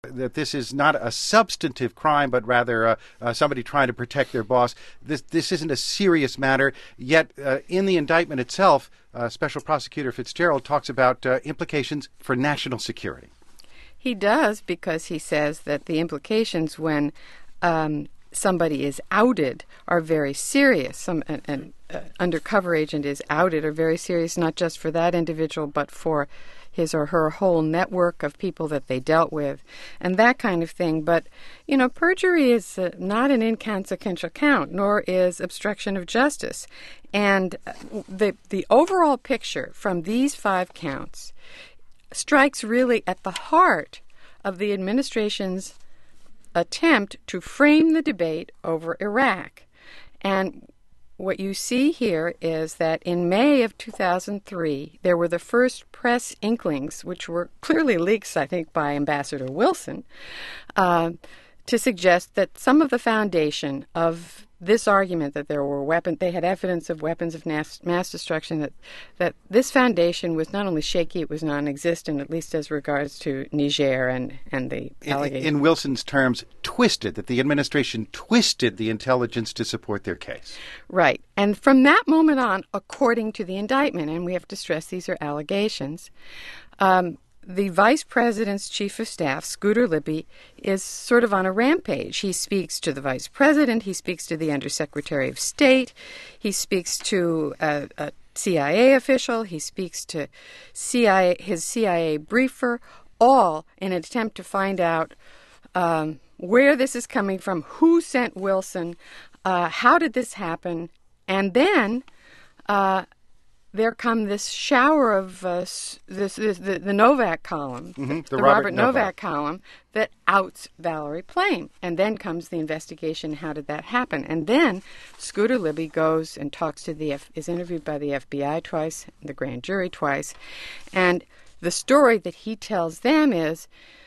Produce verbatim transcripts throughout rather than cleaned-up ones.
that this is not a substantive crime, but rather uh, uh, somebody trying to protect their boss. This this isn't a serious matter. Yet uh, in the indictment itself, uh, Special Prosecutor Fitzgerald talks about uh, implications for national security. He does, because he says that the implications when um, somebody is outed are very serious. Some an, an uh, undercover agent is outed are very serious, not just for that individual, but for his or her whole network of people that they dealt with, and that kind of thing. But, you know, perjury is uh, not an inconsequential count, nor is obstruction of justice. And the the overall picture from these five counts strikes really at the heart of the administration's attempt to frame the debate over Iraq. And what you see here is that in May of two thousand three, there were the first press inklings, which were clearly leaks, I think, by Ambassador Wilson, uh, to suggest that some of the foundation of this argument that there were weapons, they had evidence of weapons of mass, mass destruction, that, that this foundation was not only shaky, it was non-existent, at least as regards to Niger and, and the allegations. In, in Wilson's terms, twisted, that the administration twisted the intelligence to support their case. Right. And from that moment on, according to the indictment, and we have to stress these are allegations, um, the vice president's chief of staff, Scooter Libby, is sort of on a rampage. He speaks to the vice president. He speaks to the undersecretary of state. He speaks to a, a C I A official. He speaks to C I A, his C I A briefer, all in an attempt to find out um, where this is coming from, who sent Wilson, uh, how did this happen, and then Uh, there come this shower of uh, this, this the, the Novak column, mm-hmm, the, the Robert, Robert Novak. Novak column that outs Valerie Plame. And then comes the investigation, how did that happen? And then Scooter Libby goes and talks to the, F- is interviewed by the F B I twice, the grand jury twice. And the story that he tells them is,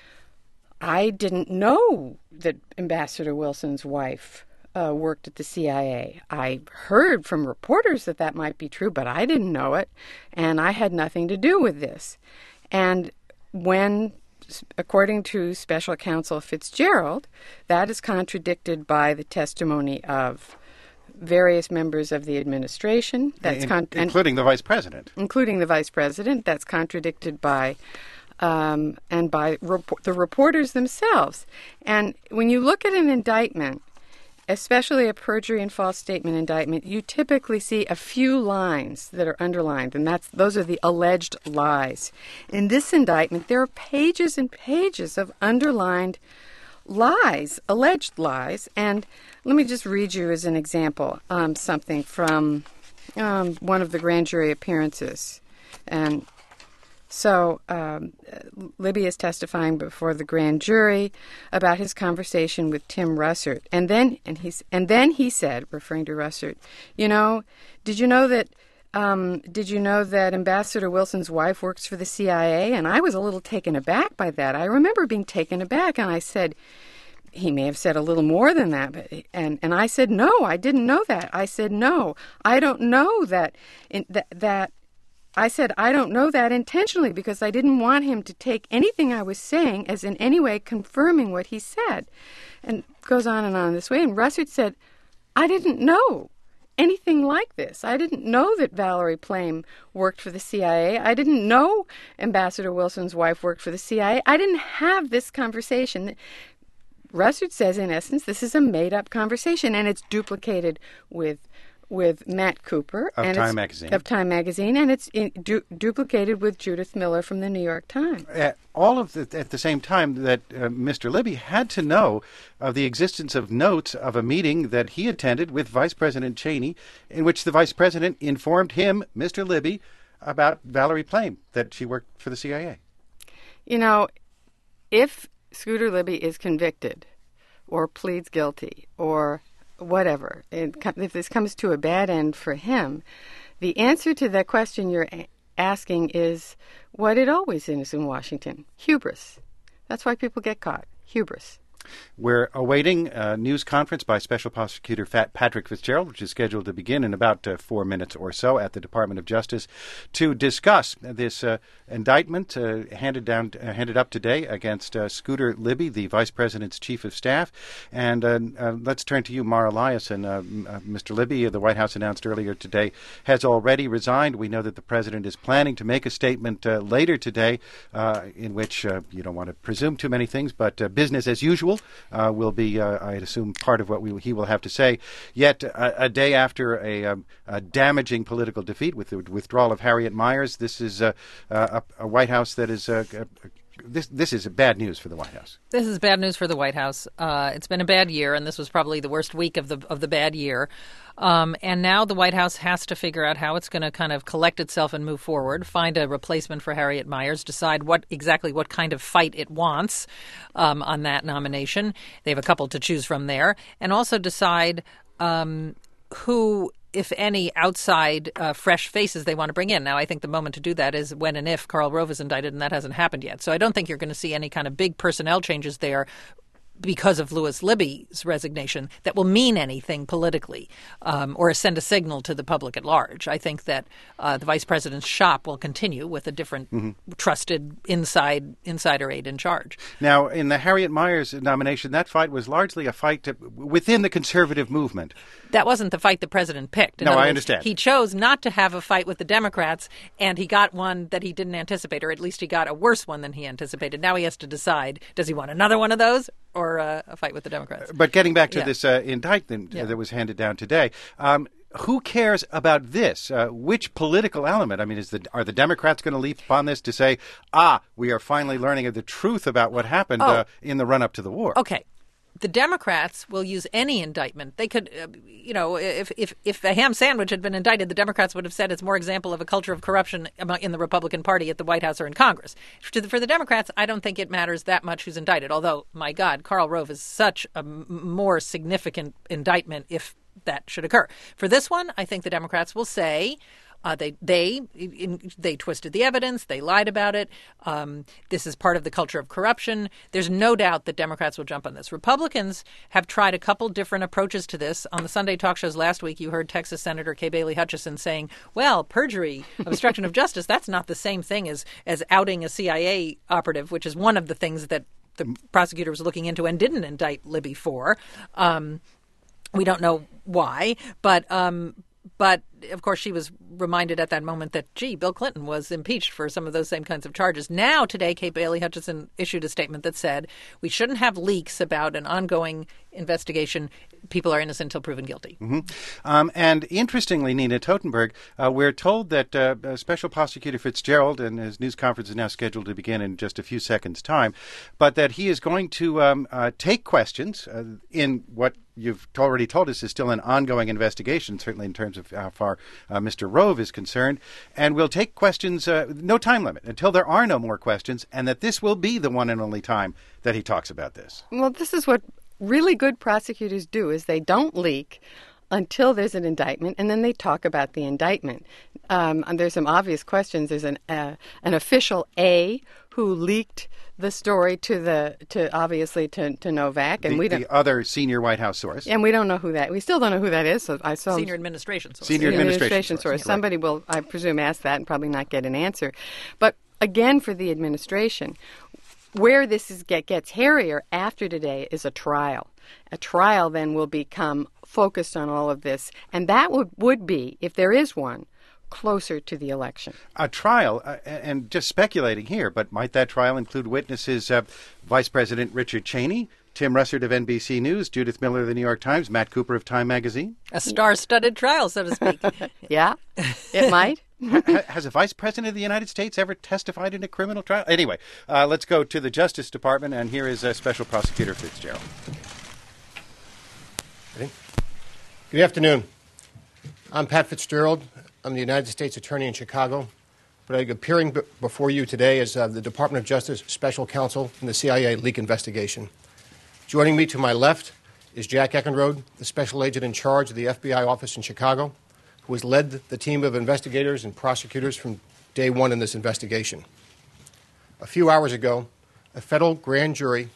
I didn't know that Ambassador Wilson's wife Uh, worked at the C I A. I heard from reporters that that might be true, but I didn't know it, and I had nothing to do with this. And when, according to Special Counsel Fitzgerald, that is contradicted by the testimony of various members of the administration. That's In, con- including and, the vice president. Including the vice president. That's contradicted by um, and by rep- the reporters themselves. And when you look at an indictment, especially a perjury and false statement indictment, you typically see a few lines that are underlined, and that's those are the alleged lies. In this indictment, there are pages and pages of underlined lies, alleged lies. And let me just read you as an example um, something from um, one of the grand jury appearances. And So um, Libby is testifying before the grand jury about his conversation with Tim Russert, and then and he's and then he said, referring to Russert, you know, did you know that um, did you know that Ambassador Wilson's wife works for the C I A? And I was a little taken aback by that. I remember being taken aback, and I said, he may have said a little more than that, but and and I said, no, I didn't know that. I said, no, I don't know that in, that that. I said, I don't know that intentionally because I didn't want him to take anything I was saying as in any way confirming what he said. And goes on and on this way. And Russert said, I didn't know anything like this. I didn't know that Valerie Plame worked for the C I A. I didn't know Ambassador Wilson's wife worked for the C I A. I didn't have this conversation. Russert says, in essence, this is a made-up conversation, and it's duplicated with with Matt Cooper of and Time Magazine, of Time Magazine, and it's in, du- duplicated with Judith Miller from the New York Times. Uh, all of the, at the same time that uh, Mister Libby had to know of the existence of notes of a meeting that he attended with Vice President Cheney, in which the Vice President informed him, Mister Libby, about Valerie Plame, that she worked for the C I A. You know, if Scooter Libby is convicted or pleads guilty or whatever, it, if this comes to a bad end for him, the answer to that question you're a- asking is what it always is in Washington: hubris. That's why people get caught. Hubris. We're awaiting a news conference by Special Prosecutor Patrick Fitzgerald, which is scheduled to begin in about uh, four minutes or so at the Department of Justice, to discuss this uh, indictment uh, handed down, uh, handed up today against uh, Scooter Libby, the Vice President's Chief of Staff. And uh, uh, let's turn to you, Mara Liasson. Uh, uh, Mister Libby, uh, the White House announced earlier today, has already resigned. We know that the President is planning to make a statement uh, later today uh, in which uh, you don't want to presume too many things, but uh, business as usual Uh, will be, uh, I'd assume, part of what we, he will have to say. Yet, uh, a day after a, um, a damaging political defeat with the withdrawal of Harriet Miers, this is uh, uh, a, a White House that is uh, uh, This this is bad news for the White House. This is bad news for the White House. Uh, it's been a bad year, and this was probably the worst week of the of the bad year. Um, and now the White House has to figure out how it's going to kind of collect itself and move forward, find a replacement for Harriet Miers, decide what exactly what kind of fight it wants um, on that nomination. They have a couple to choose from there, and also decide um, who, if any, outside uh, fresh faces they want to bring in. Now, I think the moment to do that is when and if Karl Rove is indicted, and that hasn't happened yet. So I don't think you're going to see any kind of big personnel changes there because of Louis Libby's resignation that will mean anything politically um, or send a signal to the public at large. I think that uh, the vice president's shop will continue with a different mm-hmm. trusted inside insider aide in charge. Now, in the Harriet Miers nomination, that fight was largely a fight to, within the conservative movement. That wasn't the fight the president picked. In no, I words, understand. He chose not to have a fight with the Democrats, and he got one that he didn't anticipate, or at least he got a worse one than he anticipated. Now he has to decide, does he want another one of those or uh, a fight with the Democrats? But getting back to yeah. this uh, indictment yeah. that was handed down today, um, who cares about this? Uh, which political element? I mean, is the, are the Democrats going to leap upon this to say, ah, we are finally learning the truth about what happened oh. uh, in the run-up to the war? Okay. The Democrats will use any indictment. They could, uh, you know, if, if if a ham sandwich had been indicted, the Democrats would have said it's more example of a culture of corruption in the Republican Party at the White House or in Congress. For the, for the Democrats, I don't think it matters that much who's indicted. Although, my God, Karl Rove is such a m- more significant indictment if that should occur. For this one, I think the Democrats will say, Uh, they they in, they twisted the evidence. They lied about it. Um, this is part of the culture of corruption. There's no doubt that Democrats will jump on this. Republicans have tried a couple different approaches to this. On the Sunday talk shows last week, you heard Texas Senator Kay Bailey Hutchison saying, well, perjury, obstruction of justice, that's not the same thing as, as outing a C I A operative, which is one of the things that the prosecutor was looking into and didn't indict Libby for. Um, we don't know why, but um, But, of course, she was reminded at that moment that, gee, Bill Clinton was impeached for some of those same kinds of charges. Now, today, Kay Bailey Hutchison issued a statement that said we shouldn't have leaks about an ongoing investigation. People are innocent until proven guilty. Mm-hmm. Um, and interestingly, Nina Totenberg, uh, we're told that uh, Special Prosecutor Fitzgerald, and his news conference is now scheduled to begin in just a few seconds' time, but that he is going to um, uh, take questions uh, in what you've already told us is still an ongoing investigation, certainly in terms of how far uh, Mister Rove is concerned. And we'll take questions, uh, no time limit, until there are no more questions, and that this will be the one and only time that he talks about this. Well, this is what really good prosecutors do, is they don't leak until there's an indictment, and then they talk about the indictment. Um, and there's some obvious questions. There's an uh, an official A who leaked the story to the to obviously to, to Novak, and the, we don't the other senior White House source, and we don't know who that. We still don't know who that is. So I saw senior administration source. Senior, senior administration, administration source. source. Somebody will, I presume, ask that and probably not get an answer. But again, for the administration, where this is get, gets hairier after today is a trial. A trial then will become focused on all of this, and that would, would be, if there is one, closer to the election. A trial, uh, and just speculating here, but might that trial include witnesses uh, Vice President Richard Cheney, Tim Russert of N B C News, Judith Miller of the New York Times, Matt Cooper of Time Magazine? A star-studded trial, so to speak. Yeah, it might. Has a vice president of the United States ever testified in a criminal trial? Anyway, uh, let's go to the Justice Department, and here is uh, Special Prosecutor Fitzgerald. Ready? Good afternoon. I'm Pat Fitzgerald. I'm the United States Attorney in Chicago, but I'm appearing b- before you today as uh, the Department of Justice Special Counsel in the C I A leak investigation. Joining me to my left is Jack Eckenrode, the Special Agent in charge of the F B I office in Chicago, who has led the team of investigators and prosecutors from day one in this investigation. A few hours ago, a federal grand jury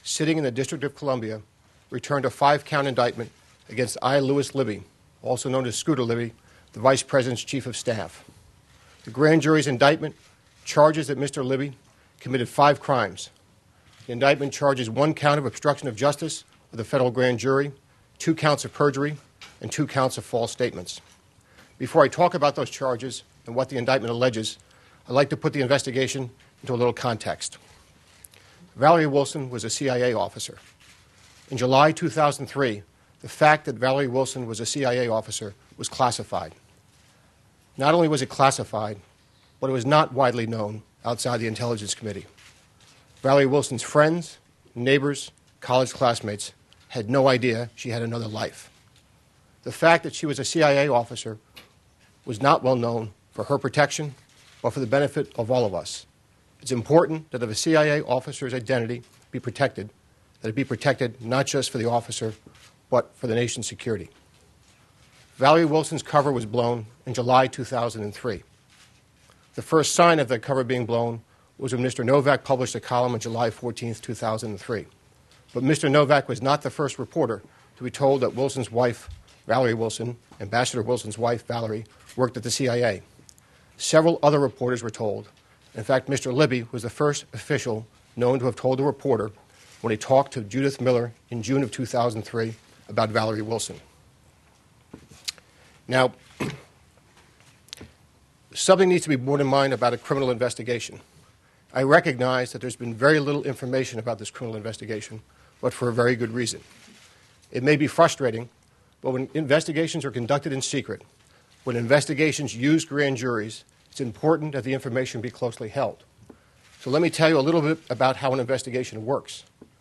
sitting in the District of Columbia, returned a five-count indictment against I. Lewis Libby, also known as Scooter Libby, the Vice President's Chief of Staff. The grand jury's indictment charges that Mister Libby committed five crimes. The indictment charges one count of obstruction of justice with a federal grand jury, two counts of perjury, and two counts of false statements. Before I talk about those charges and what the indictment alleges, I'd like to put the investigation into a little context. Valerie Wilson was a C I A officer. In July two thousand three, the fact that Valerie Wilson was a C I A officer was classified. Not only was it classified, but it was not widely known outside the Intelligence Committee. Valerie Wilson's friends, neighbors, college classmates had no idea she had another life. The fact that she was a C I A officer was not well known for her protection or for the benefit of all of us. It's important that if a C I A officer's identity be protected, that it be protected not just for the officer, but for the nation's security. Valerie Wilson's cover was blown in July two thousand three. The first sign of that cover being blown was when Mister Novak published a column on July fourteenth, two thousand three. But Mister Novak was not the first reporter to be told that Wilson's wife, Valerie Wilson, Ambassador Wilson's wife, Valerie, worked at the C I A. Several other reporters were told. In fact, Mister Libby was the first official known to have told a reporter when he talked to Judith Miller in June of two thousand three about Valerie Wilson. Now, something needs to be borne in mind about a criminal investigation. I recognize that there's been very little information about this criminal investigation, but for a very good reason. It may be frustrating, but when investigations are conducted in secret, when investigations use grand juries, it's important that the information be closely held. So let me tell you a little bit about how an investigation works.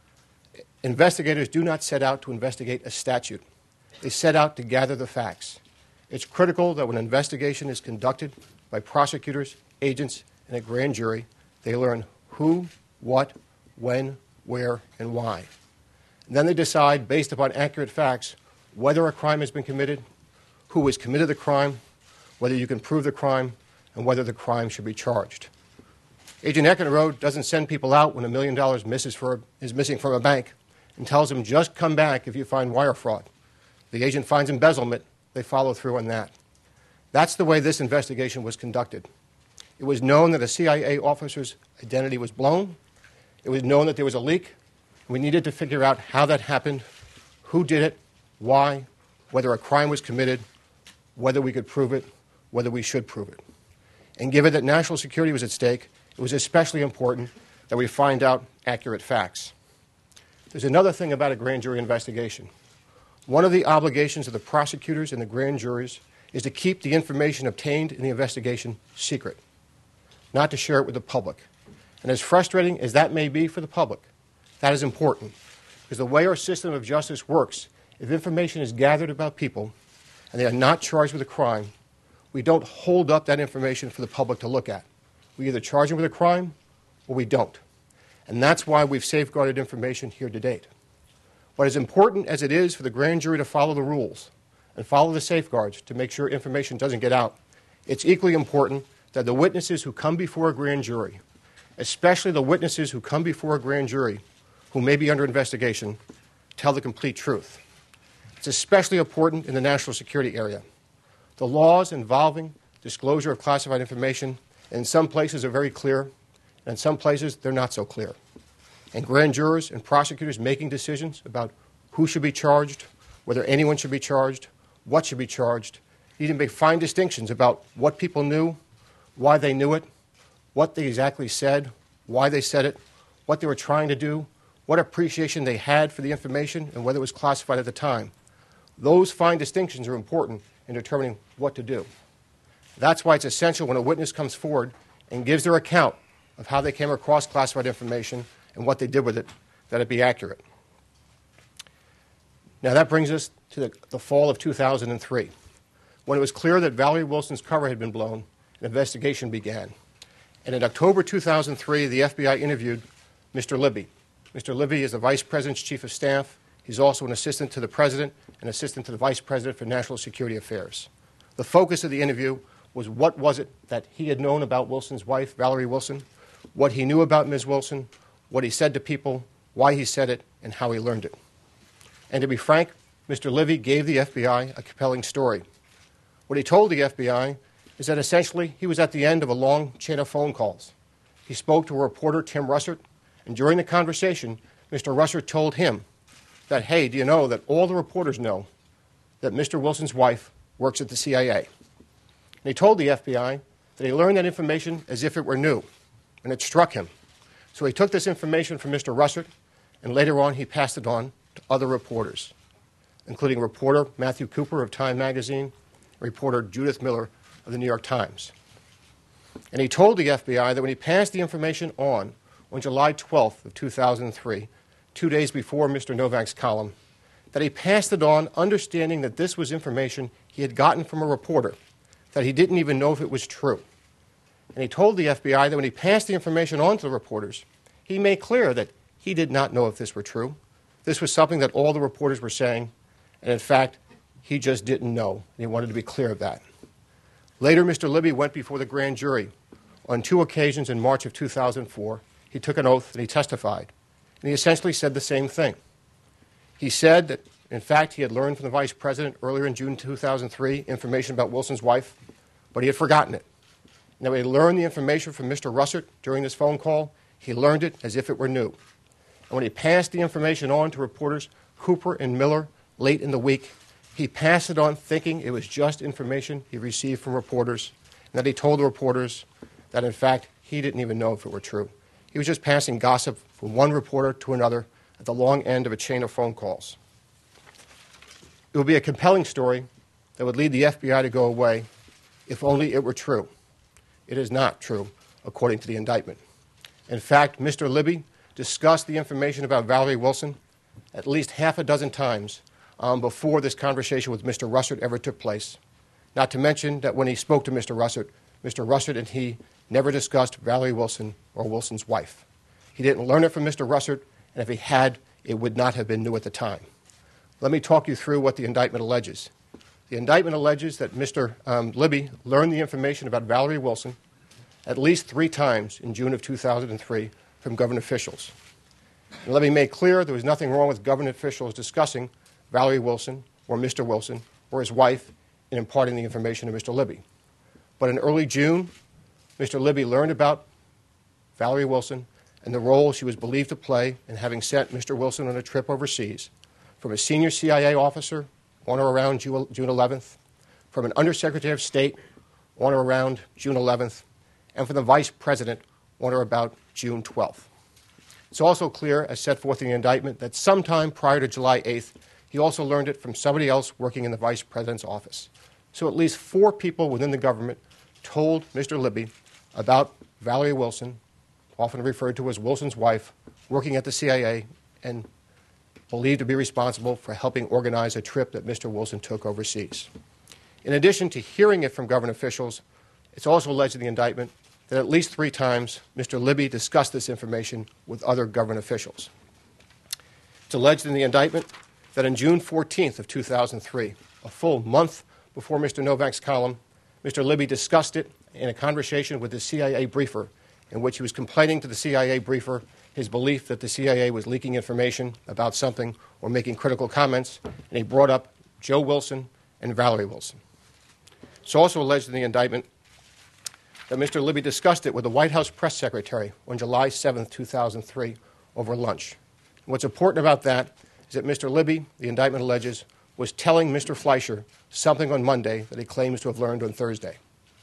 Investigators do not set out to investigate a statute. They set out to gather the facts. It's critical that when an investigation is conducted by prosecutors, agents, and a grand jury, they learn who, what, when, where, and why. And then they decide, based upon accurate facts, whether a crime has been committed, who has committed the crime, whether you can prove the crime, and whether the crime should be charged. Agent Eckenrode doesn't send people out when a million dollars misses for, is missing from a bank and tells them, just come back if you find wire fraud. The agent finds embezzlement. They follow through on that. That's the way this investigation was conducted. It was known that a C I A officer's identity was blown. It was known that there was a leak. We needed to figure out how that happened, who did it, why, whether a crime was committed, whether we could prove it, whether we should prove it. And given that national security was at stake, it was especially important that we find out accurate facts. There's another thing about a grand jury investigation. One of the obligations of the prosecutors and the grand juries is to keep the information obtained in the investigation secret, not to share it with the public. And as frustrating as that may be for the public, that is important, because the way our system of justice works, if information is gathered about people and they are not charged with a crime, we don't hold up that information for the public to look at. We either charge them with a crime or we don't. And that's why we've safeguarded information here to date. But as important as it is for the grand jury to follow the rules and follow the safeguards to make sure information doesn't get out, it's equally important that the witnesses who come before a grand jury, especially the witnesses who come before a grand jury who may be under investigation, tell the complete truth. It's especially important in the national security area. The laws involving disclosure of classified information in some places are very clear, and in some places they're not so clear. And grand jurors and prosecutors making decisions about who should be charged, whether anyone should be charged, what should be charged, need to make fine distinctions about what people knew, why they knew it, what they exactly said, why they said it, what they were trying to do, what appreciation they had for the information, and whether it was classified at the time. Those fine distinctions are important in determining what to do. That's why it's essential when a witness comes forward and gives their account of how they came across classified information and what they did with it, that it be accurate. Now that brings us to the, the fall of two thousand three, when it was clear that Valerie Wilson's cover had been blown. An investigation began. And in October two thousand three, the F B I interviewed Mister Libby. Mister Libby is the Vice President's Chief of Staff. He's also an assistant to the President and assistant to the Vice President for National Security Affairs. The focus of the interview was what was it that he had known about Wilson's wife, Valerie Wilson, what he knew about Miz Wilson, what he said to people, why he said it, and how he learned it. And to be frank, Mister Libby gave the F B I a compelling story. What he told the F B I is that essentially he was at the end of a long chain of phone calls. He spoke to a reporter, Tim Russert, and during the conversation, Mister Russert told him that, hey, do you know that all the reporters know that Mister Wilson's wife works at the C I A? And he told the F B I that he learned that information as if it were new, and it struck him. So he took this information from Mister Russert, and later on he passed it on to other reporters, including reporter Matthew Cooper of Time magazine, reporter Judith Miller of the New York Times. And he told the F B I that when he passed the information on on July twelfth of two thousand three, two days before Mister Novak's column, that he passed it on understanding that this was information he had gotten from a reporter, that he didn't even know if it was true. And he told the F B I that when he passed the information on to the reporters, he made clear that he did not know if this were true. This was something that all the reporters were saying, and in fact, he just didn't know, and he wanted to be clear of that. Later, Mister Libby went before the grand jury. On two occasions in March of two thousand four, he took an oath and he testified. And he essentially said the same thing. He said that, in fact, he had learned from the vice president earlier in June two thousand three information about Wilson's wife, but he had forgotten it. Now, he learned the information from Mister Russert during this phone call. He learned it as if it were new. And when he passed the information on to reporters Cooper and Miller late in the week, he passed it on thinking it was just information he received from reporters, and that he told the reporters that, in fact, he didn't even know if it were true. He was just passing gossip from one reporter to another at the long end of a chain of phone calls. It would be a compelling story that would lead the F B I to go away if only it were true. It is not true, according to the indictment. In fact, Mister Libby discussed the information about Valerie Wilson at least half a dozen times um, before this conversation with Mister Russert ever took place. Not to mention that when he spoke to Mister Russert, Mister Russert and he never discussed Valerie Wilson or Wilson's wife. He didn't learn it from Mister Russert, and if he had, it would not have been new at the time. Let me talk you through what the indictment alleges. The indictment alleges that Mister Um, Libby learned the information about Valerie Wilson at least three times in June of two thousand three from government officials. And let me make clear there was nothing wrong with government officials discussing Valerie Wilson or Mister Wilson or his wife in imparting the information to Mister Libby. But in early June, Mister Libby learned about Valerie Wilson and the role she was believed to play in having sent Mister Wilson on a trip overseas from a senior C I A officer on or around June eleventh, from an undersecretary of state on or around June eleventh, and from the vice president on or about June twelfth. It's also clear, as set forth in the indictment, that sometime prior to July eighth, he also learned it from somebody else working in the vice president's office. So at least four people within the government told Mister Libby about Valerie Wilson, often referred to as Wilson's wife, working at the C I A and believed to be responsible for helping organize a trip that Mister Wilson took overseas. In addition to hearing it from government officials, it's also alleged in the indictment that at least three times Mister Libby discussed this information with other government officials. It's alleged in the indictment that on June fourteenth of two thousand three, a full month before Mister Novak's column, Mister Libby discussed it in a conversation with the C I A briefer, in which he was complaining to the C I A briefer his belief that the C I A was leaking information about something or making critical comments, and he brought up Joe Wilson and Valerie Wilson. It's also alleged in the indictment that Mister Libby discussed it with the White House press secretary on July seventh, two thousand three, over lunch. And what's important about that is that Mister Libby, the indictment alleges, was telling Mister Fleischer something on Monday that he claims to have learned on Thursday.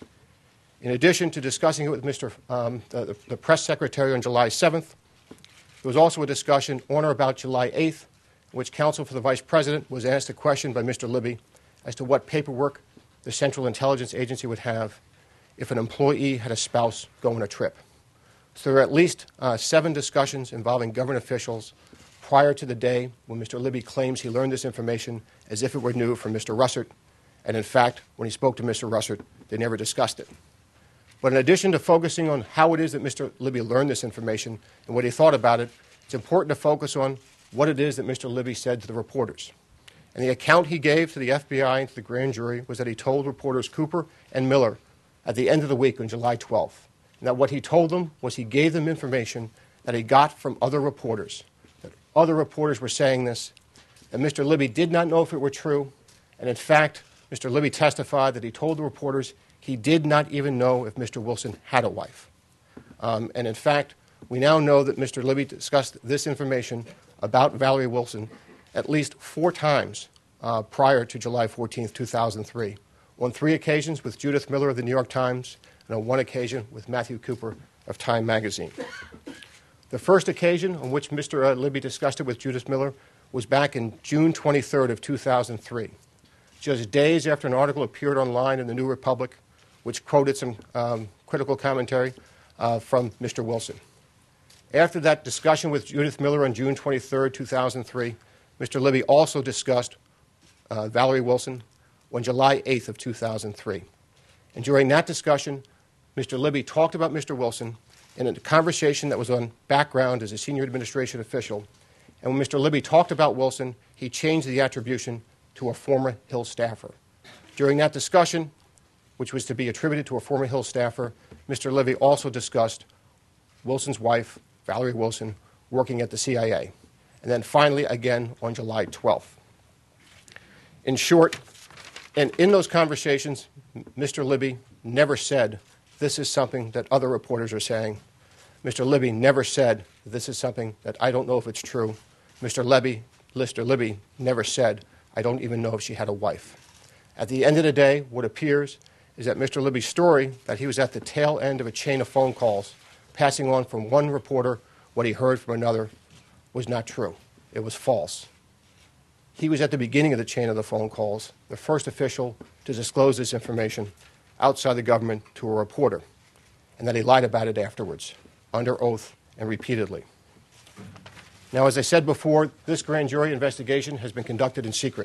In addition to discussing it with Mister Um, the, the press secretary on July seventh, there was also a discussion on or about July eighth in which counsel for the vice president was asked a question by Mister Libby as to what paperwork the Central Intelligence Agency would have if an employee had a spouse go on a trip. So there were at least uh, seven discussions involving government officials prior to the day when Mister Libby claims he learned this information as if it were new from Mister Russert, and in fact, when he spoke to Mister Russert, they never discussed it. But in addition to focusing on how it is that Mister Libby learned this information and what he thought about it, it's important to focus on what it is that Mister Libby said to the reporters. And the account he gave to the F B I and to the grand jury was that he told reporters Cooper and Miller at the end of the week on July twelfth, and that what he told them was he gave them information that he got from other reporters, other reporters were saying this, that Mister Libby did not know if it were true, and in fact, Mister Libby testified that he told the reporters he did not even know if Mister Wilson had a wife. Um, and in fact, we now know that Mister Libby discussed this information about Valerie Wilson at least four times uh, prior to July fourteenth, two thousand three, on three occasions with Judith Miller of the New York Times, and on one occasion with Matthew Cooper of Time magazine. The first occasion on which Mister Uh, Libby discussed it with Judith Miller was back in June twenty-third of two thousand three, just days after an article appeared online in the New Republic, which quoted some um, critical commentary uh, from Mister Wilson. After that discussion with Judith Miller on June twenty-third, two thousand three, Mister Libby also discussed uh, Valerie Wilson on July eighth of two thousand three. And during that discussion, Mister Libby talked about Mister Wilson in a conversation that was on background as a senior administration official. And when Mister Libby talked about Wilson, he changed the attribution to a former Hill staffer. During that discussion, which was to be attributed to a former Hill staffer, Mister Libby also discussed Wilson's wife, Valerie Wilson, working at the C I A. And then finally, again, on July twelfth. In short, and in those conversations, Mister Libby never said, this is something that other reporters are saying. Mister Libby never said, this is something that I don't know if it's true. Mister Libby, Mister Libby never said, I don't even know if she had a wife. At the end of the day, what appears is that Mister Libby's story, that he was at the tail end of a chain of phone calls, passing on from one reporter what he heard from another, was not true. It was false. He was at the beginning of the chain of the phone calls, the first official to disclose this information outside the government to a reporter, and that he lied about it afterwards, under oath and repeatedly. Now, as I said before, this grand jury investigation has been conducted in secret.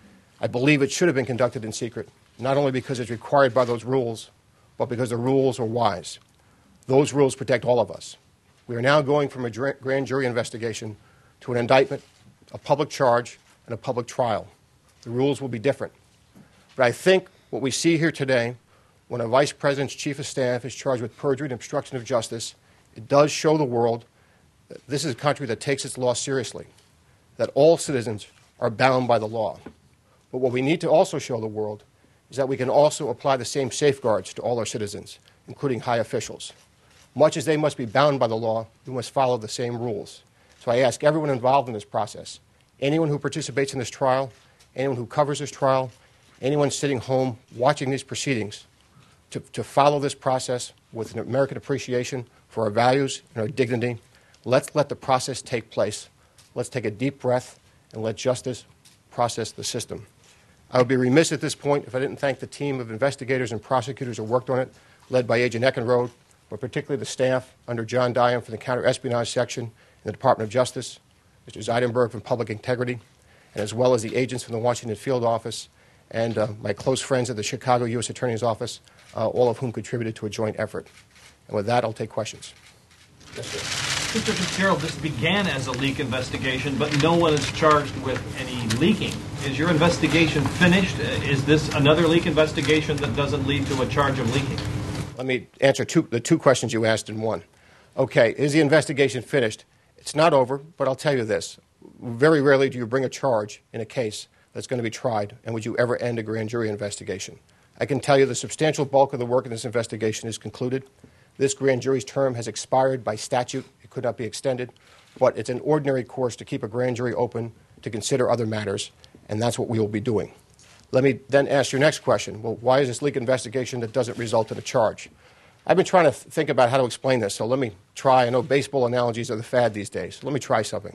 I believe it should have been conducted in secret, not only because it's required by those rules, but because the rules are wise. Those rules protect all of us. We are now going from a grand jury investigation to an indictment, a public charge, and a public trial. The rules will be different. But I think what we see here today, when a vice president's chief of staff is charged with perjury and obstruction of justice, it does show the world that this is a country that takes its law seriously, that all citizens are bound by the law. But what we need to also show the world is that we can also apply the same safeguards to all our citizens, including high officials. Much as they must be bound by the law, we must follow the same rules. So I ask everyone involved in this process, anyone who participates in this trial, anyone who covers this trial, anyone sitting home watching these proceedings, to, to follow this process with an American appreciation for our values and our dignity. Let's let the process take place. Let's take a deep breath and let justice process the system. I would be remiss at this point if I didn't thank the team of investigators and prosecutors who worked on it, led by Agent Eckenrode, but particularly the staff under John Diam from the Counter-Espionage Section in the Department of Justice, Mister Zeidenberg from Public Integrity, and as well as the agents from the Washington Field Office and uh, my close friends at the Chicago U S Attorney's Office, uh, all of whom contributed to a joint effort. And with that, I'll take questions. Yes, sir. Mister Fitzgerald, this began as a leak investigation, but no one is charged with any leaking. Is your investigation finished? Is this another leak investigation that doesn't lead to a charge of leaking? Let me answer two, the two questions you asked in one. Okay, is the investigation finished? It's not over, but I'll tell you this. Very rarely do you bring a charge in a case that's going to be tried, and would you ever end a grand jury investigation? I can tell you the substantial bulk of the work in this investigation is concluded. This grand jury's term has expired by statute. It could not be extended, but it's an ordinary course to keep a grand jury open to consider other matters, and that's what we will be doing. Let me then ask your next question. Well, why is this leak investigation that doesn't result in a charge? I've been trying to th- think about how to explain this, so let me try. I know baseball analogies are the fad these days. Let me try something.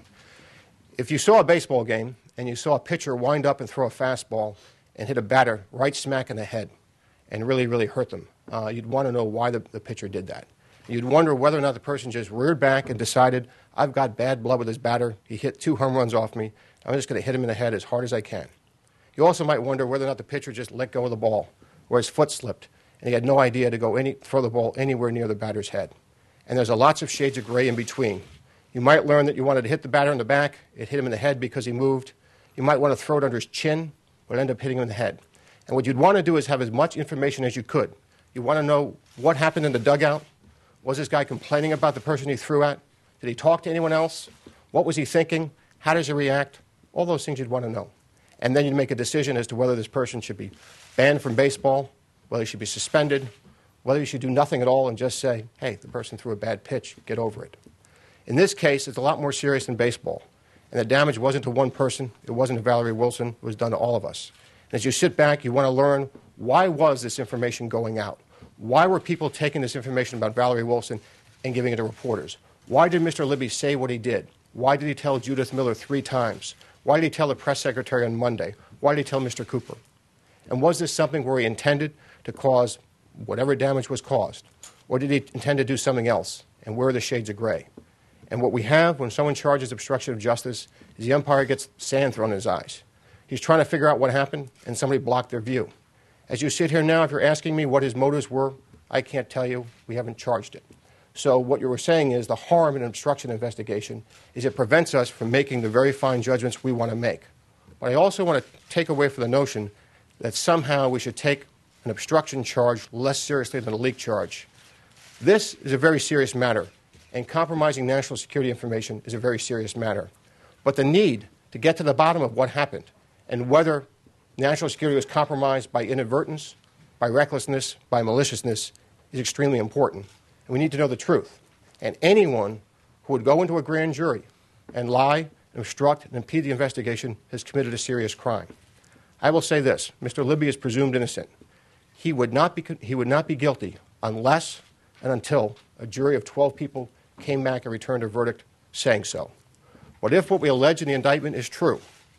If you saw a baseball game and you saw a pitcher wind up and throw a fastball and hit a batter right smack in the head and really, really hurt them, uh, you'd want to know why the, the pitcher did that. You'd wonder whether or not the person just reared back and decided, I've got bad blood with this batter. He hit two home runs off me. I'm just going to hit him in the head as hard as I can. You also might wonder whether or not the pitcher just let go of the ball or his foot slipped and he had no idea to go any, throw the ball anywhere near the batter's head. And there's a lots of shades of gray in between. You might learn that you wanted to hit the batter in the back. It hit him in the head because he moved. You might want to throw it under his chin, but end up hitting him in the head. And what you'd want to do is have as much information as you could. You want to know what happened in the dugout. Was this guy complaining about the person he threw at? Did he talk to anyone else? What was he thinking? How does he react? All those things you'd want to know. And then you'd make a decision as to whether this person should be banned from baseball, whether he should be suspended, whether you should do nothing at all and just say, hey, the person threw a bad pitch, get over it. In this case, it's a lot more serious than baseball. And the damage wasn't to one person. It wasn't to Valerie Wilson. It was done to all of us. And as you sit back, you want to learn, why was this information going out? Why were people taking this information about Valerie Wilson and giving it to reporters? Why did Mister Libby say what he did? Why did he tell Judith Miller three times? Why did he tell the press secretary on Monday? Why did he tell Mister Cooper? And was this something where he intended to cause whatever damage was caused? Or did he intend to do something else? And where are the shades of gray? And what we have when someone charges obstruction of justice is the umpire gets sand thrown in his eyes. He's trying to figure out what happened, and somebody blocked their view. As you sit here now, if you're asking me what his motives were, I can't tell you. We haven't charged it. So what you were saying is the harm in an obstruction investigation is it prevents us from making the very fine judgments we want to make. But I also want to take away from the notion that somehow we should take an obstruction charge less seriously than a leak charge. This is a very serious matter, and compromising national security information is a very serious matter. But the need to get to the bottom of what happened and whether national security was compromised by inadvertence, by recklessness, by maliciousness is extremely important. And we need to know the truth. And anyone who would go into a grand jury and lie, and obstruct, and impede the investigation has committed a serious crime. I will say this. Mister Libby is presumed innocent. He would not be, he would not be guilty unless and until a jury of twelve people came back and returned a verdict saying so. But if what we allege in the indictment is true,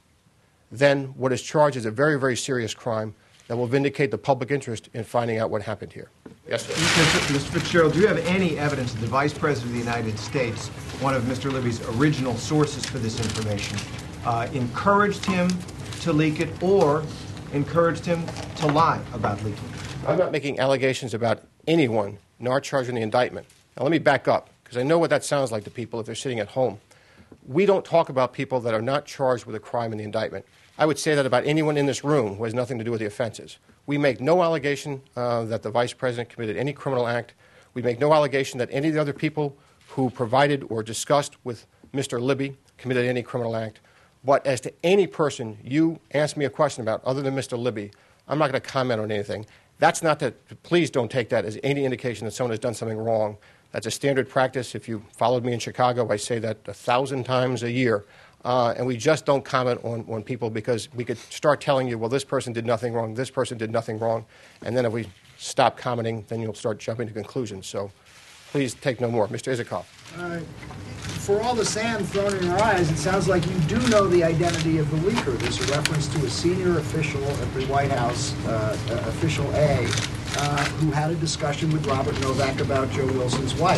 then what is charged is a very, very serious crime that will vindicate the public interest in finding out what happened here. Yes, sir. Mister Fitzgerald, do you have any evidence that the Vice President of the United States, one of Mister Libby's original sources for this information, uh, encouraged him to leak it or encouraged him to lie about leaking it? I'm not making allegations about anyone nor charging the indictment. Now, let me back up, because I know what that sounds like to people if they're sitting at home. We don't talk about people that are not charged with a crime in the indictment. I would say that about anyone in this room who has nothing to do with the offenses. We make no allegation uh, that the Vice President committed any criminal act. We make no allegation that any of the other people who provided or discussed with Mister Libby committed any criminal act. But as to any person you ask me a question about other than Mister Libby, I'm not going to comment on anything. That's not that, please don't take that as any indication that someone has done something wrong. That's a standard practice. If you followed me in Chicago, I say that a thousand times a year. Uh, and we just don't comment on, on people because we could start telling you, well, this person did nothing wrong, this person did nothing wrong. And then if we stop commenting, then you'll start jumping to conclusions. So please take no more. Mister Isikoff. Uh, for all the sand thrown in your eyes, it sounds like you do know the identity of the leaker. There's a reference to a senior official at the White House, uh, uh, Official A, uh, who had a discussion with Robert Novak about Joe Wilson's wife.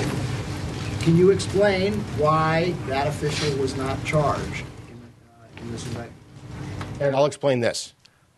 Can you explain why that official was not charged in, uh, in this indictment? And I'll explain this.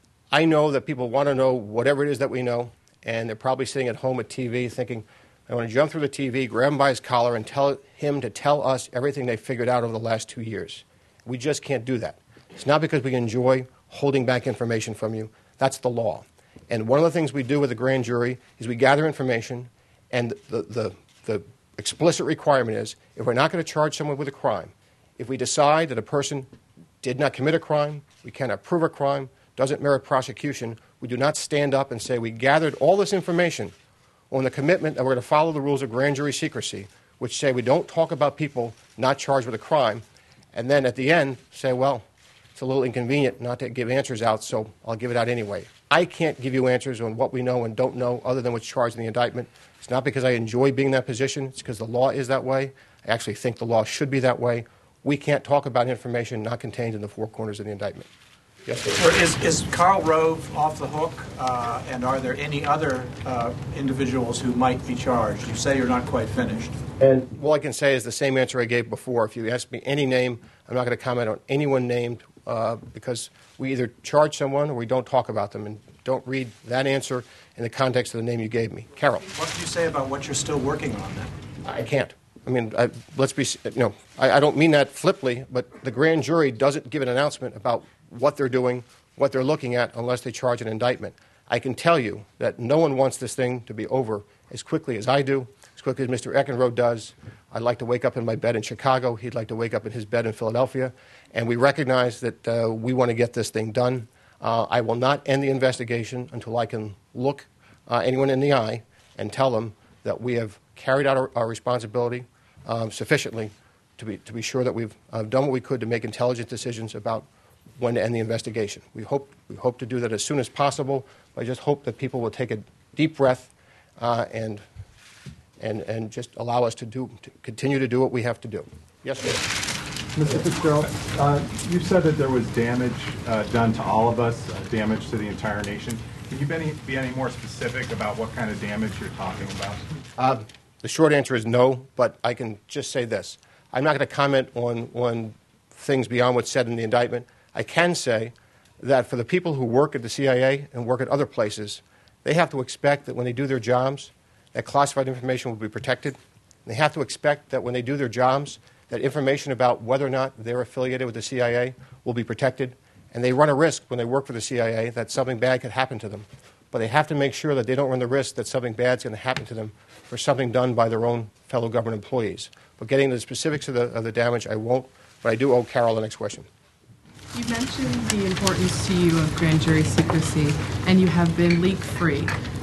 I know that people want to know whatever it is that we know, and they're probably sitting at home at T V thinking, I want to jump through the T V, grab him by his collar, and tell him to tell us everything they figured out over the last two years. We just can't do that. It's not because we enjoy holding back information from you. That's the law. And one of the things we do with the grand jury is we gather information, and the, the, the explicit requirement is if we're not going to charge someone with a crime, if we decide that a person did not commit a crime, we cannot prove a crime, doesn't merit prosecution, we do not stand up and say we gathered all this information on the commitment that we're going to follow the rules of grand jury secrecy, which say we don't talk about people not charged with a crime, and then at the end say, well, it's a little inconvenient not to give answers out, so I'll give it out anyway. I can't give you answers on what we know and don't know other than what's charged in the indictment. It's not because I enjoy being in that position. It's because the law is that way. I actually think the law should be that way. We can't talk about information not contained in the four corners of the indictment. Yes, sir. Is, is Karl Rove off the hook, uh, and are there any other uh, individuals who might be charged? You say you're not quite finished. And all I can say is the same answer I gave before. If you ask me any name, I'm not going to comment on anyone named uh, because we either charge someone or we don't talk about them, and don't read that answer in the context of the name you gave me. Carol. What can you say about what you're still working on then? I can't. I mean, I, let's be, you know, I, I don't mean that flippantly, but the grand jury doesn't give an announcement about what they're doing, what they're looking at, unless they charge an indictment. I can tell you that no one wants this thing to be over as quickly as I do, as quickly as Mister Eckenrode does. I'd like to wake up in my bed in Chicago. He'd like to wake up in his bed in Philadelphia. And we recognize that uh, we want to get this thing done. Uh, I will not end the investigation until I can look uh, anyone in the eye and tell them that we have carried out our, our responsibility um, sufficiently to be, to be sure that we've uh, done what we could to make intelligent decisions about when to end the investigation. We hope, we hope to do that as soon as possible. I just hope that people will take a deep breath uh, and, and, and just allow us to, do, to continue to do what we have to do. Yes, sir. Mister Fitzgerald, uh, you said that there was damage uh, done to all of us, uh, damage to the entire nation. Can you be any, be any more specific about what kind of damage you're talking about? Uh, the short answer is no, but I can just say this. I'm not going to comment on, on things beyond what's said in the indictment. I can say that for the people who work at the C I A and work at other places, they have to expect that when they do their jobs, that classified information will be protected. They have to expect that when they do their jobs, that information about whether or not they're affiliated with the C I A will be protected. And they run a risk when they work for the C I A that something bad could happen to them. But they have to make sure that they don't run the risk that something bad is going to happen to them for something done by their own fellow government employees. But getting into the specifics of the, of the damage, I won't. But I do owe Carol the next question. You mentioned the importance to you of grand jury secrecy, and you have been leak-free.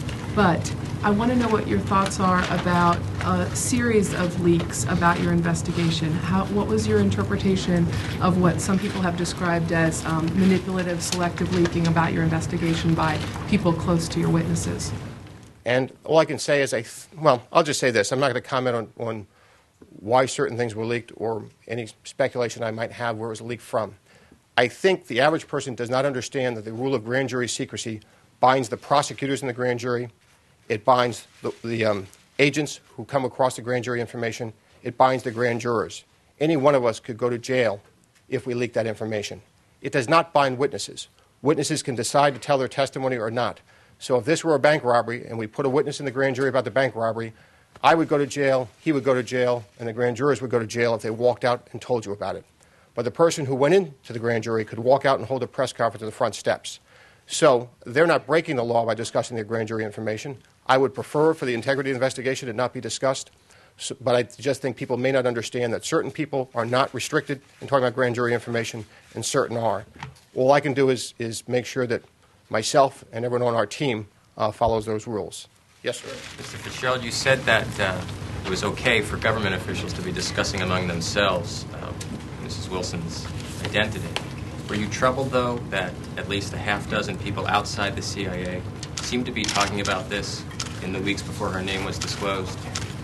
But I want to know what your thoughts are about a series of leaks about your investigation. How, what was your interpretation of what some people have described as um, manipulative, selective leaking about your investigation by people close to your witnesses? And all I can say is, I th- well, I'll just say this. I'm not going to comment on, on why certain things were leaked or any speculation I might have where it was leaked from. I think the average person does not understand that the rule of grand jury secrecy binds the prosecutors in the grand jury. It binds the, the um, agents who come across the grand jury information. It binds the grand jurors. Any one of us could go to jail if we leak that information. It does not bind witnesses. Witnesses can decide to tell their testimony or not. So if this were a bank robbery and we put a witness in the grand jury about the bank robbery, I would go to jail, he would go to jail, and the grand jurors would go to jail if they walked out and told you about it. But the person who went into the grand jury could walk out and hold a press conference at the front steps. So they're not breaking the law by discussing their grand jury information. I would prefer for the integrity of the investigation to not be discussed, so, but I just think people may not understand that certain people are not restricted in talking about grand jury information and certain are. All I can do is, is make sure that myself and everyone on our team uh, follows those rules. Yes, sir. Mister Fitzgerald, you said that uh, it was okay for government officials to be discussing among themselves uh, Missus Wilson's identity. Were you troubled, though, that at least a half dozen people outside the C I A seemed to be talking about this in the weeks before her name was disclosed?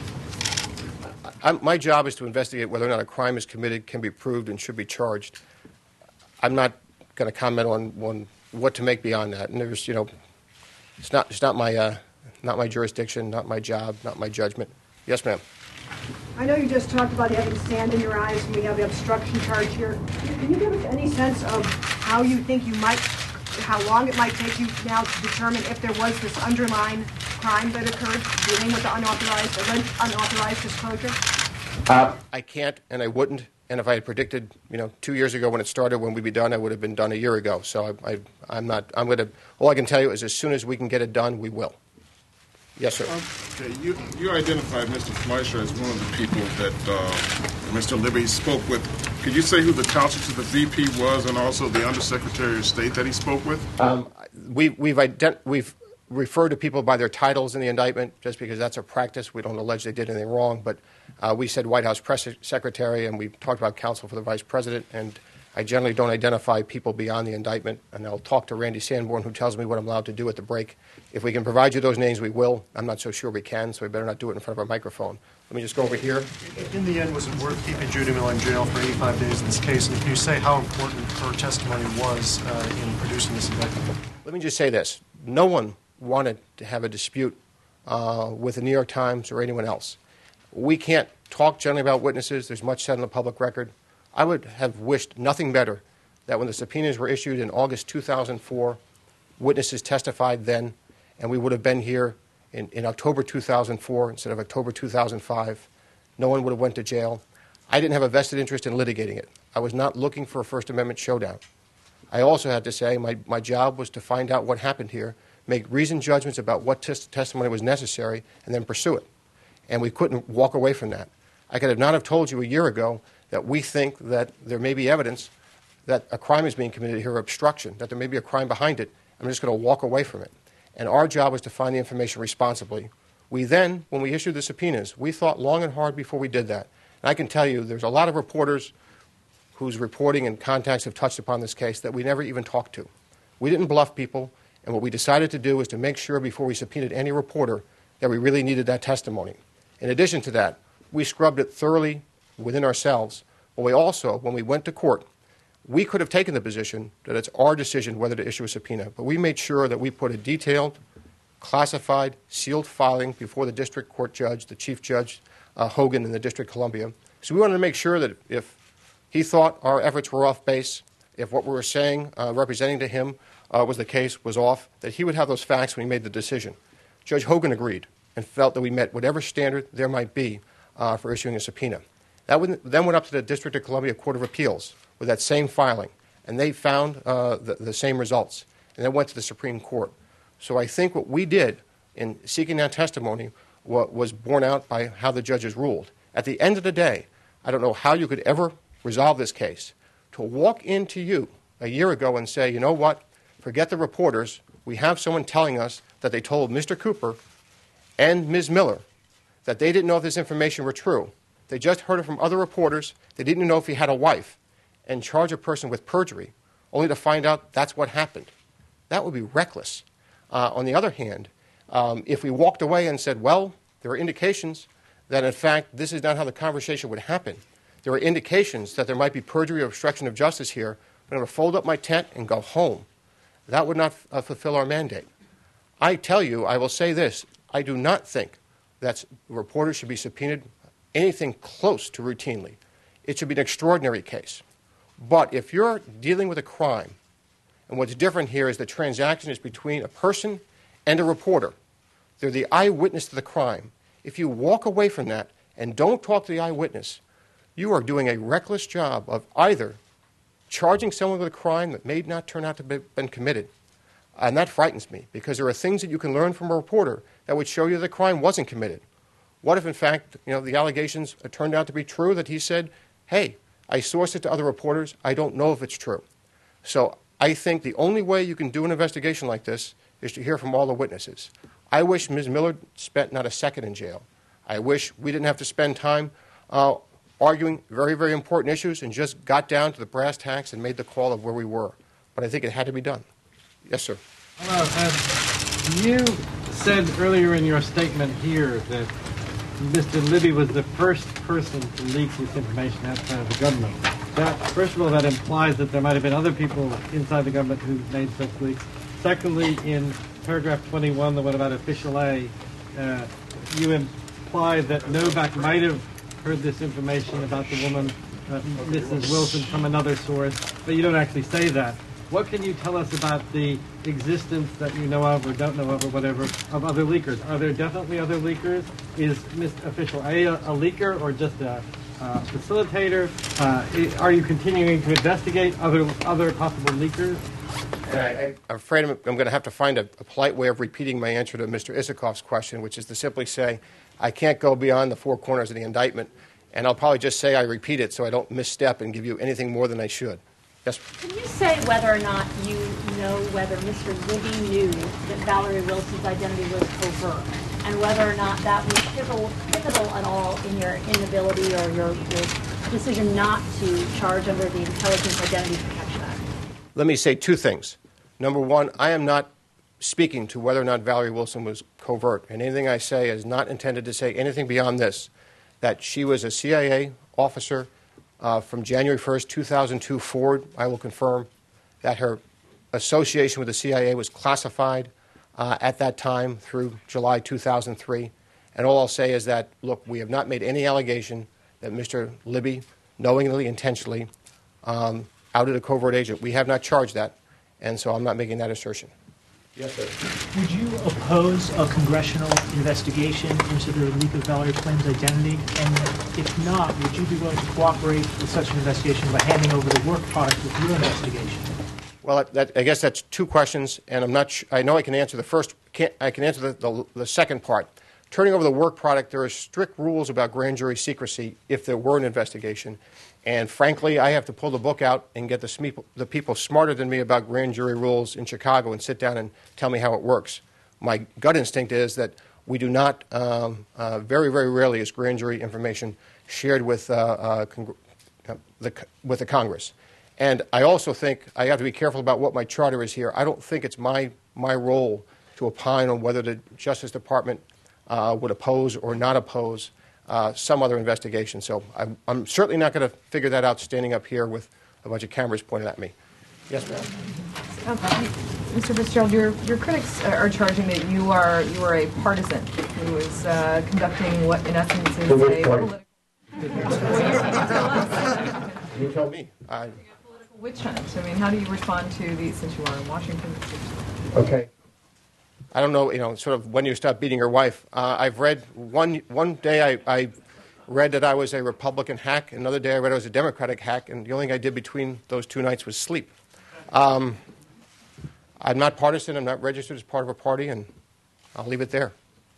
I'm, my job is to investigate whether or not a crime is committed, can be proved, and should be charged. I'm not going to comment on, on what to make beyond that. And there's, you know, it's not, it's not my, uh, not my jurisdiction, not my job, not my judgment. Yes, ma'am. I know you just talked about having sand in your eyes, and we have the obstruction charge here. Can you give us any sense of how you think you might, how long it might take you now to determine if there was this underlying crime that occurred dealing with the unauthorized, unauthorized disclosure? Uh, I can't, and I wouldn't. And if I had predicted, you know, two years ago when it started, when we'd be done, I would have been done a year ago. So I, I, I'm not. I'm going to. All I can tell you is, as soon as we can get it done, we will. Yes, sir. Okay, you, you identified Mister Fleischer as one of the people that uh, Mister Libby spoke with. Could you say who the counsel to the V P was, and also the Undersecretary of State that he spoke with? Um, we, we've ident- we've referred to people by their titles in the indictment, just because that's a practice. We don't allege they did anything wrong, but uh, we said White House Press Secretary, and we talked about counsel for the Vice President, and I generally don't identify people beyond the indictment, and I'll talk to Randy Sanborn, who tells me what I'm allowed to do at the break. If we can provide you those names, we will. I'm not so sure we can, so we better not do it in front of a microphone. Let me just go over here. In the end, was it worth keeping Judy Miller in jail for eighty-five days in this case? And can you say how important her testimony was uh, in producing this indictment? Let me just say this. No one wanted to have a dispute uh, with the New York Times or anyone else. We can't talk generally about witnesses. There's much said on the public record. I would have wished nothing better that when the subpoenas were issued in August two thousand four, witnesses testified then, and we would have been here in, in October two thousand four instead of October two thousand five. No one would have went to jail. I didn't have a vested interest in litigating it. I was not looking for a First Amendment showdown. I also had to say my, my job was to find out what happened here, make reasoned judgments about what tes- testimony was necessary, and then pursue it. and we couldn't walk away from that. I could have not have told you a year ago that we think that there may be evidence that a crime is being committed here, obstruction, that there may be a crime behind it. I'm just going to walk away from it. And our job was to find the information responsibly. We then, when we issued the subpoenas, we thought long and hard before we did that. And I can tell you there's a lot of reporters whose reporting and contacts have touched upon this case that we never even talked to. We didn't bluff people, and what we decided to do was to make sure before we subpoenaed any reporter that we really needed that testimony. In addition to that, we scrubbed it thoroughly within ourselves, but we also, when we went to court, we could have taken the position that it's our decision whether to issue a subpoena, but we made sure that we put a detailed, classified, sealed filing before the district court judge, the chief judge, uh, Hogan in the District of Columbia. So we wanted to make sure that if he thought our efforts were off base, if what we were saying, uh, representing to him, uh, was the case, was off, that he would have those facts when he made the decision. Judge Hogan agreed and felt that we met whatever standard there might be uh, for issuing a subpoena. That would, then went up to the District of Columbia Court of Appeals with that same filing, and they found uh, the, the same results, and then went to the Supreme Court. So I think what we did in seeking that testimony wa- was borne out by how the judges ruled. At the end of the day, I don't know how you could ever resolve this case. To walk into you a year ago and say, you know what, forget the reporters, we have someone telling us that they told Mister Cooper and Miz Miller that they didn't know if this information were true. They just heard it from other reporters. They didn't know if he had a wife, and charge a person with perjury, only to find out that's what happened. That would be reckless. Uh, on the other hand, um, if we walked away and said, well, there are indications that, in fact, this is not how the conversation would happen. There are indications that there might be perjury or obstruction of justice here, but I'm going to fold up my tent and go home. That would not uh, fulfill our mandate. I tell you, I will say this, I do not think that reporters should be subpoenaed anything close to routinely. It should be an extraordinary case. But if you're dealing with a crime, and what's different here is the transaction is between a person and a reporter. They're the eyewitness to the crime. If you walk away from that and don't talk to the eyewitness, you are doing a reckless job of either charging someone with a crime that may not turn out to have been committed. And that frightens me, because there are things that you can learn from a reporter that would show you the crime wasn't committed. What if, in fact, you know, the allegations turned out to be true, that he said, hey, I sourced it to other reporters, I don't know if it's true. So I think the only way you can do an investigation like this is to hear from all the witnesses. I wish Miz Miller spent not a second in jail. I wish we didn't have to spend time uh, arguing very, very important issues and just got down to the brass tacks and made the call of where we were. But I think it had to be done. Yes, sir. Hello. Uh, you said earlier in your statement here that Mister Libby was the first person to leak this information outside of the government. That, first of all, that implies that there might have been other people inside the government who made such leaks. Secondly, in paragraph twenty-one, the one about official A, uh, you imply that Novak might have heard this information about the woman, uh, Missus Wilson, from another source, but you don't actually say that. What can you tell us about the existence that you know of or don't know of or whatever of other leakers? Are there definitely other leakers? Is Mister Official A a, a leaker or just a uh, facilitator? Uh, are you continuing to investigate other other possible leakers? I, I'm afraid I'm, I'm going to have to find a, a polite way of repeating my answer to Mister Isikoff's question, which is to simply say I can't go beyond the four corners of the indictment, and I'll probably just say I repeat it so I don't misstep and give you anything more than I should. Yes. Can you say whether or not you know whether Mister Libby knew that Valerie Wilson's identity was covert, and whether or not that was pivotal, pivotal at all in your inability or your, your decision not to charge under the Intelligence Identity Protection Act? Let me say two things. Number one, I am not speaking to whether or not Valerie Wilson was covert, and anything I say is not intended to say anything beyond this, that she was a C I A officer Uh, from January first, two thousand two forward. I will confirm that her association with the C I A was classified uh, at that time through July two thousand three. And all I'll say is that, look, we have not made any allegation that Mister Libby knowingly, intentionally um, outed a covert agent. We have not charged that, and so I'm not making that assertion. Yes, sir. Would you oppose a congressional investigation into the leak of Valerie Flame's identity? And if not, would you be willing to cooperate with such an investigation by handing over the work product with your investigation? Well, that, I guess that's two questions, and I'm not. Sh- I know I can answer the first. Can't, I can answer the, the, the second part. turning over the work product, there are strict rules about grand jury secrecy if there were an investigation. And frankly, I have to pull the book out and get the, smeep- the people smarter than me about grand jury rules in Chicago and sit down and tell me how it works. My gut instinct is that we do not, um, uh, very, very rarely is grand jury information shared with, uh, uh, congr- uh, the, with the Congress. And I also think I have to be careful about what my charter is here. I don't think it's my, my role to opine on whether the Justice Department uh, would oppose or not oppose uh, some other investigation. So I'm, I'm certainly not going to figure that out standing up here with a bunch of cameras pointed at me. Yes, ma'am. Um, Mister Fitzgerald, your, your critics are charging that you are you are a partisan who is uh, conducting what, in essence, is a political. You tell me. I... Witch hunt. I mean, how do you respond to these, since you are in Washington? Okay. I don't know, you know, sort of when you stop beating your wife. Uh, I've read one one day I, I read that I was a Republican hack. Another day I read I was a Democratic hack, and the only thing I did between those two nights was sleep. Um, I'm not partisan. I'm not registered as part of a party, and I'll leave it there.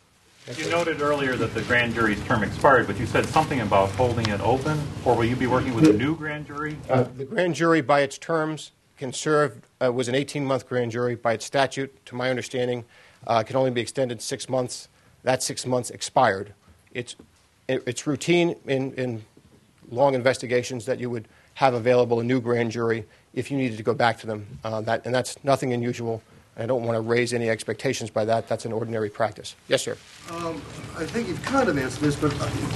You noted earlier that the grand jury's term expired, but you said something about holding it open, or will you be working with a new grand jury? Uh, the grand jury, by its terms, can serve, uh, was an eighteen-month grand jury. By its statute, to my understanding, uh, can only be extended six months. That six months expired. It's, it's routine in, in long investigations that you would have available a new grand jury if you needed to go back to them. Uh, that, and that's nothing unusual. I don't want to raise any expectations by that. That's an ordinary practice. Yes, sir. Um, I think you've kind of answered this, but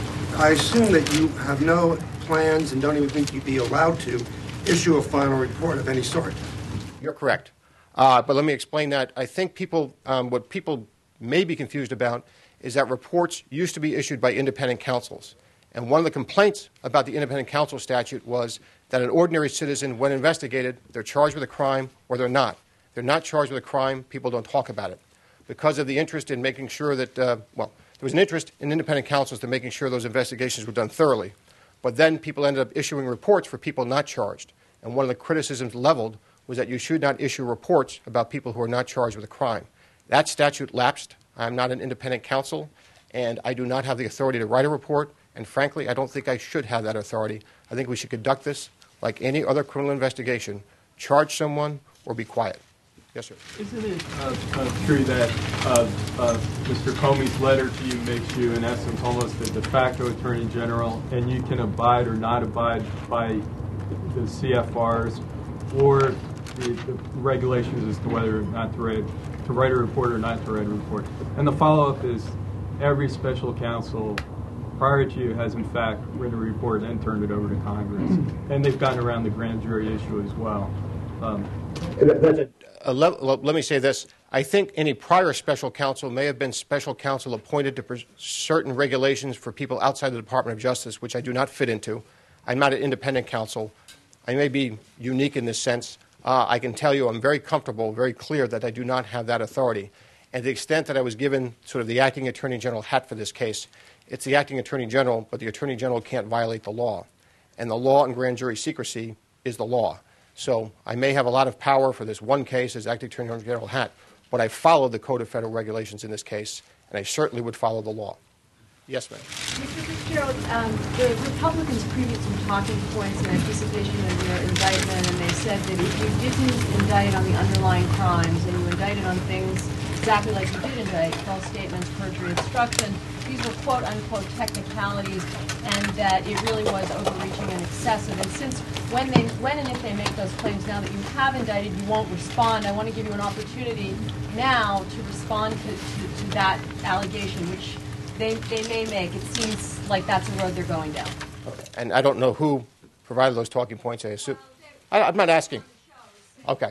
I assume that you have no plans and don't even think you'd be allowed to issue a final report of any sort. You're correct. Uh, but let me explain that. I think people, um, what people may be confused about is that reports used to be issued by independent counsels. And one of the complaints about the independent counsel statute was that an ordinary citizen, when investigated, they're charged with a crime or they're not. They're not charged with a crime. People don't talk about it. Because of the interest in making sure that, uh, well, there was an interest in independent counsels to making sure those investigations were done thoroughly. But then people ended up issuing reports for people not charged. And one of the criticisms leveled was that you should not issue reports about people who are not charged with a crime. That statute lapsed. I'm not an independent counsel, and I do not have the authority to write a report. And frankly, I don't think I should have that authority. I think we should conduct this like any other criminal investigation. Charge someone or be quiet. Yes, sir. Isn't it uh, uh, true that uh, uh, Mister Comey's letter to you makes you, in essence, almost a de facto attorney general, and you can abide or not abide by the C F Rs or the, the regulations as to whether or not to write, to write a report or not to write a report? And the follow-up is every special counsel prior to you has, in fact, written a report and turned it over to Congress. And they've gotten around the grand jury issue as well. Um, That's a, a level, let me say this. I think any prior special counsel may have been special counsel appointed to pres- certain regulations for people outside the Department of Justice, which I do not fit into. I'm not an independent counsel. I may be unique in this sense. Uh, I can tell you I'm very comfortable, very clear that I do not have that authority. And to the extent that I was given sort of the acting attorney general hat for this case, it's the acting attorney general, but the attorney general can't violate the law. And the law in grand jury secrecy is the law. So I may have a lot of power for this one case as acting attorney general hat, but I followed the Code of Federal Regulations in this case, and I certainly would follow the law. Yes, ma'am. Mister Fitzgerald, um, the Republicans previewed some talking points in anticipation of your indictment, and they said that if you didn't indict on the underlying crimes and you indicted on things exactly like you did indict, false statements, perjury, obstruction, these were quote-unquote technicalities, and that it really was overreaching and excessive. And since when they, when and if they make those claims now that you have indicted, you won't respond, I want to give you an opportunity now to respond to, to, to that allegation, which they, they may make. It seems like that's a road they're going down. Okay. And I don't know who provided those talking points, I assume. I, I'm not asking. Okay.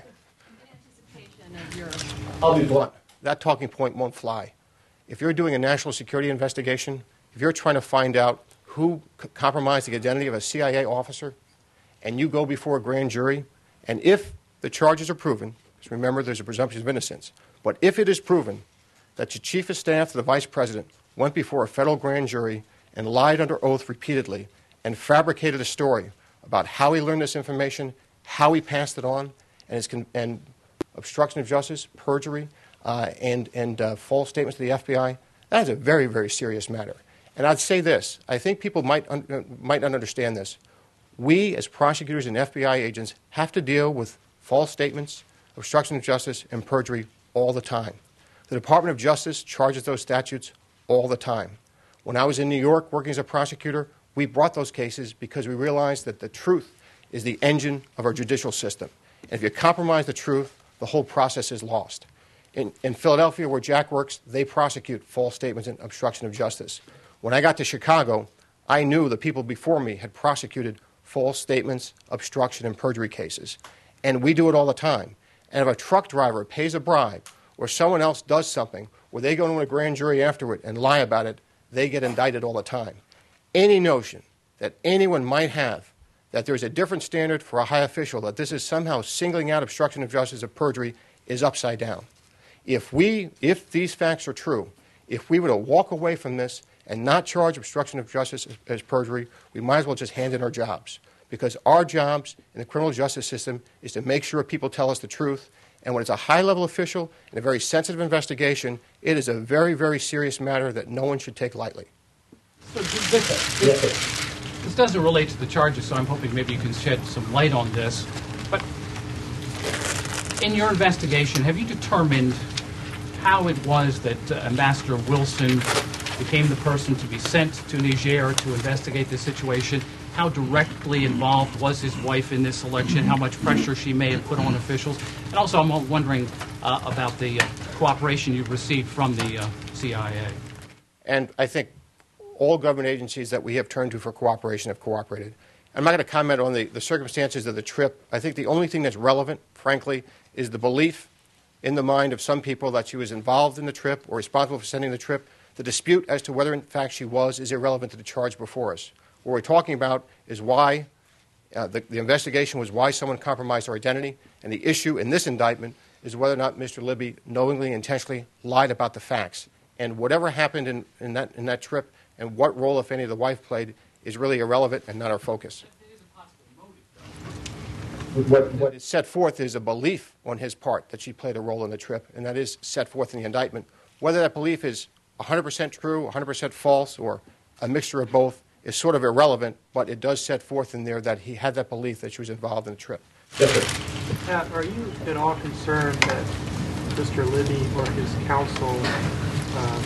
I'll be blunt. That talking point won't fly. If you're doing a national security investigation, if you're trying to find out who c- compromised the identity of a C I A officer, and you go before a grand jury, and if the charges are proven, because remember there's a presumption of innocence, but if it is proven that the chief of staff to the vice president went before a federal grand jury and lied under oath repeatedly and fabricated a story about how he learned this information, how he passed it on, and, his con- and obstruction of justice, perjury, Uh, and, and uh, false statements to the F B I, That is a very, very serious matter. And I'd say this. I think people might, un- might not understand this. We, as prosecutors and F B I agents, have to deal with false statements, obstruction of justice, and perjury all the time. The Department of Justice charges those statutes all the time. When I was in New York working as a prosecutor, we brought those cases because we realized that the truth is the engine of our judicial system. And if you compromise the truth, the whole process is lost. In, in Philadelphia, where Jack works, they prosecute false statements and obstruction of justice. When I got to Chicago, I knew the people before me had prosecuted false statements, obstruction, and perjury cases. And we do it all the time. And if a truck driver pays a bribe or someone else does something where they go to a grand jury afterward and lie about it, they get indicted all the time. Any notion that anyone might have that there's a different standard for a high official, that this is somehow singling out obstruction of justice or perjury, is upside down. If we, if these facts are true, if we were to walk away from this and not charge obstruction of justice as, as perjury, we might as well just hand in our jobs. Because our jobs in the criminal justice system is to make sure people tell us the truth. And when it's a high-level official in a very sensitive investigation, it is a very, very serious matter that no one should take lightly. So this, this, this doesn't relate to the charges, so I'm hoping maybe you can shed some light on this. But in your investigation, have you determined how it was that uh, Ambassador Wilson became the person to be sent to Niger to investigate the situation? How directly involved was his wife in this election? How much pressure she may have put on officials? And also, I'm wondering uh, about the uh, cooperation you've received from the uh, C I A. And I think all government agencies that we have turned to for cooperation have cooperated. I'm not going to comment on the, the circumstances of the trip. I think the only thing that's relevant, frankly, is the belief in the mind of some people that she was involved in the trip or responsible for sending the trip. The dispute as to whether, in fact, she was is irrelevant to the charge before us. What we're talking about is why uh, the, the investigation was why someone compromised our identity, and the issue in this indictment is whether or not Mister Libby knowingly, intentionally lied about the facts. And whatever happened in, in, that, in that trip and what role, if any, the wife played is really irrelevant and not our focus. What, what is set forth is a belief on his part that she played a role in the trip, and that is set forth in the indictment. Whether that belief is one hundred percent true, one hundred percent false, or a mixture of both is sort of irrelevant, but it does set forth in there that he had that belief that she was involved in the trip. Yes, sir. Pat, are you at all concerned that Mister Libby or his counsel uh,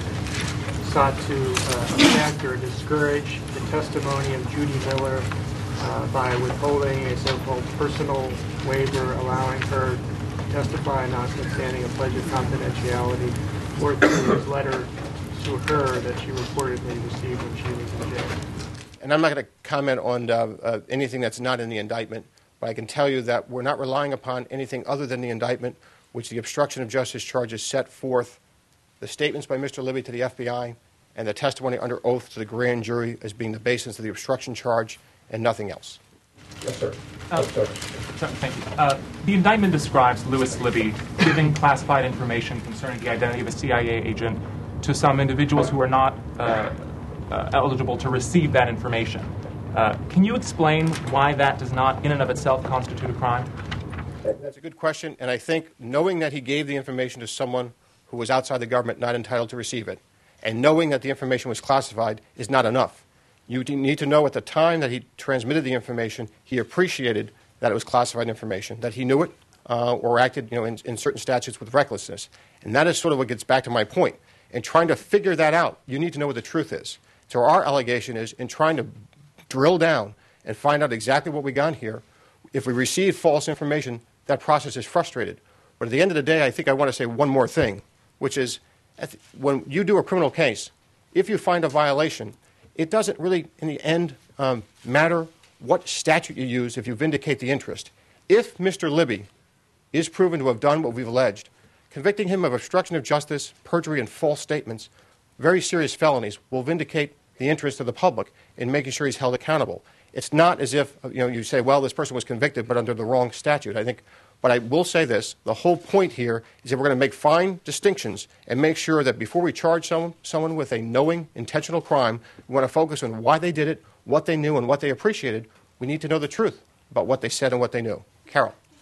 sought to uh, affect or discourage the testimony of Judy Miller uh, by withholding a so-called personal waiver, allowing her to testify notwithstanding a pledge of confidentiality, or through his letter to her that she reportedly received when she was in jail? And I'm not going to comment on uh, uh, anything that's not in the indictment, but I can tell you that we're not relying upon anything other than the indictment, which the obstruction of justice charges set forth the statements by Mister Libby to the F B I and the testimony under oath to the grand jury as being the basis of the obstruction charge and nothing else. Yes, sir. Uh, yes, sir. Thank you. Uh, the indictment describes Louis Libby giving classified information concerning the identity of a C I A agent to some individuals who are not uh, uh, eligible to receive that information. Uh, can you explain why that does not, in and of itself, constitute a crime? That's a good question, and I think knowing that he gave the information to someone who was outside the government not entitled to receive it, and knowing that the information was classified is not enough. You need to know at the time that he transmitted the information, he appreciated that it was classified information, that he knew it uh, or acted, you know, in, in certain statutes with recklessness. And that is sort of what gets back to my point. In trying to figure that out, you need to know what the truth is. So our allegation is in trying to drill down and find out exactly what we got here, if we receive false information, that process is frustrated. But at the end of the day, I think I want to say one more thing, which is when you do a criminal case, if you find a violation, it doesn't really, in the end, um, matter what statute you use if you vindicate the interest. If Mister Libby is proven to have done what we've alleged, convicting him of obstruction of justice, perjury, and false statements, very serious felonies, will vindicate the interest of the public in making sure he's held accountable. It's not as if, you know, you say, well, this person was convicted, but under the wrong statute. I think, but I will say this, the whole point here is that we're going to make fine distinctions and make sure that before we charge someone, someone with a knowing, intentional crime, we want to focus on why they did it, what they knew, and what they appreciated. We need to know the truth about what they said and what they knew. Carol.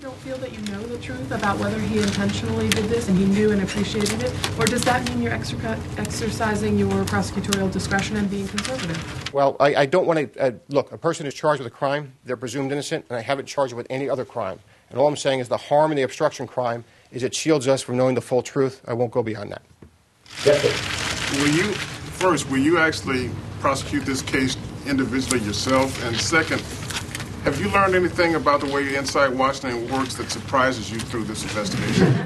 You don't feel that you know the truth about whether he intentionally did this and he knew and appreciated it? Or does that mean you're extra- exercising your prosecutorial discretion and being conservative? Well, I, I don't want to, uh, look, a person is charged with a crime, they're presumed innocent, and I haven't charged with any other crime. And all I'm saying is the harm in the obstruction crime is it shields us from knowing the full truth. I won't go beyond that. Yes, sir. Will you, first, will you actually prosecute this case individually yourself? And second, have you learned anything about the way Inside Washington works that surprises you through this investigation?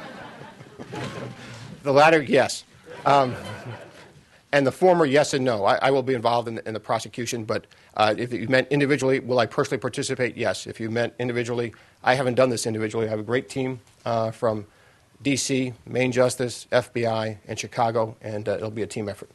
The latter, yes. Um, and the former, yes and no. I, I will be involved in the, in the prosecution, but uh, if you meant individually, will I personally participate? Yes. If you meant individually, I haven't done this individually. I have a great team uh, from D C, Maine Justice, F B I, and Chicago, and uh, it'll be a team effort.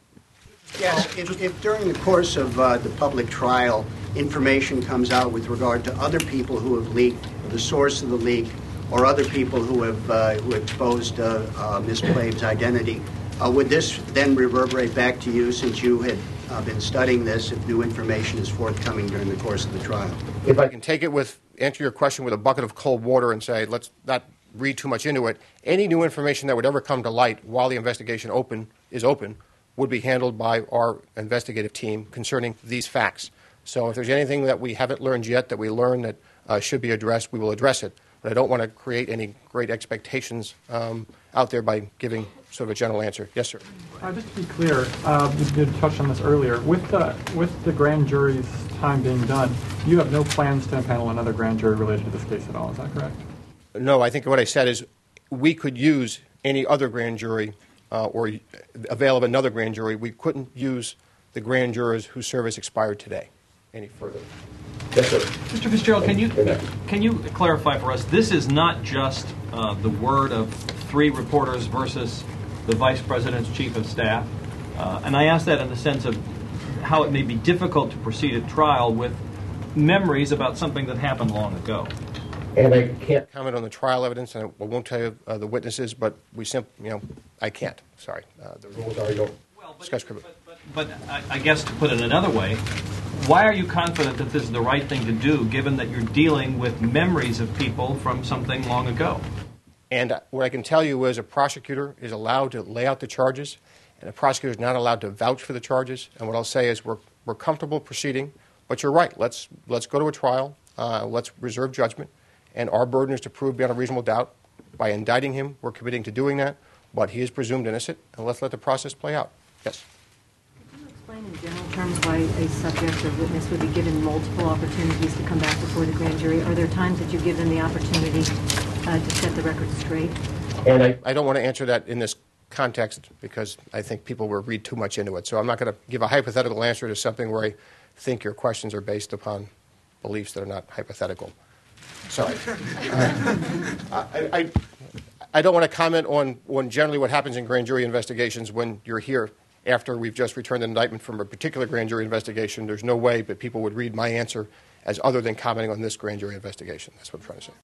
Yes, if, if during the course of uh, the public trial information comes out with regard to other people who have leaked, the source of the leak, or other people who have uh, who exposed uh, uh, Miz Clave's identity, uh, would this then reverberate back to you since you had uh, been studying this if new information is forthcoming during the course of the trial? If I can take it with, answer your question with a bucket of cold water and say, let's not read too much into it, any new information that would ever come to light while the investigation open is open would be handled by our investigative team concerning these facts. So if there's anything that we haven't learned yet that we learn that uh, should be addressed, we will address it. But I don't want to create any great expectations um, out there by giving sort of a general answer. Yes, sir. Uh, just to be clear, uh, we did touch on this earlier. With the, with the grand jury's time being done, you have no plans to impanel another grand jury related to this case at all. Is that correct? No, I think what I said is we could use any other grand jury uh, or avail of another grand jury. We couldn't use the grand jurors whose service expired today any further. Yes, sir. Mister Fitzgerald, can you can you clarify for us? This is not just uh, the word of three reporters versus the vice president's chief of staff, uh, and I ask that in the sense of how it may be difficult to proceed at trial with memories about something that happened long ago. And I can't comment on the trial evidence, and I won't tell you uh, the witnesses, but we simply, you know, I can't. Sorry. Uh, the rules are you don't well, discuss criminal. But, but, but I, I guess to put it another way, why are you confident that this is the right thing to do, given that you're dealing with memories of people from something long ago? And what I can tell you is a prosecutor is allowed to lay out the charges, and a prosecutor is not allowed to vouch for the charges. And what I'll say is we're, we're comfortable proceeding, but you're right. Let's, let's go to a trial. Uh, let's reserve judgment. And our burden is to prove beyond a reasonable doubt. By indicting him, we're committing to doing that, but he is presumed innocent, and let's let the process play out. Yes? Can you explain in general terms why a subject or witness would be given multiple opportunities to come back before the grand jury? Are there times that you give them the opportunity uh, to set the record straight? And I, I don't want to answer that in this context because I think people will read too much into it. So I'm not going to give a hypothetical answer to something where I think your questions are based upon beliefs that are not hypothetical. Sorry. Uh, I, I, I don't want to comment on, on generally what happens in grand jury investigations when you're here after we've just returned an indictment from a particular grand jury investigation. There's no way that people would read my answer as other than commenting on this grand jury investigation. That's what I'm trying to say.